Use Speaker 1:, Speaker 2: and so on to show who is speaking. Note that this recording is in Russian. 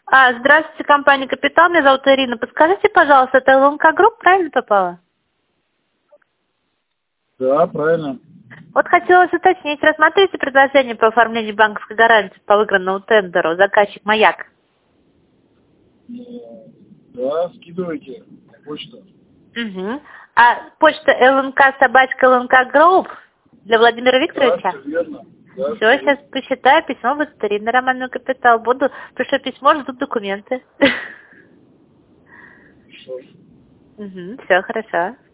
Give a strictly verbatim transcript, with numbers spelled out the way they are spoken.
Speaker 1: А, здравствуйте, компания «Капитал». Меня зовут Ирина. Подскажите, пожалуйста, это эл эм ка групп правильно попала?
Speaker 2: Да, правильно.
Speaker 1: Вот хотелось уточнить, рассмотрите предложение по оформлению банковской гарантии по выигранному тендеру «Заказчик Маяк».
Speaker 2: Да, скидывайте на почту.
Speaker 1: Угу. А почта эл эм ка собачка эл эм ка групп для Владимира
Speaker 2: Да,
Speaker 1: Викторовича?
Speaker 2: все верно. Да,
Speaker 1: Все,
Speaker 2: всё
Speaker 1: сейчас
Speaker 2: верно.
Speaker 1: посчитаю, письмо будет старинный романный капитал. Буду, пришлю письмо, ждут документы.
Speaker 2: Хорошо.
Speaker 1: Угу, все, хорошо.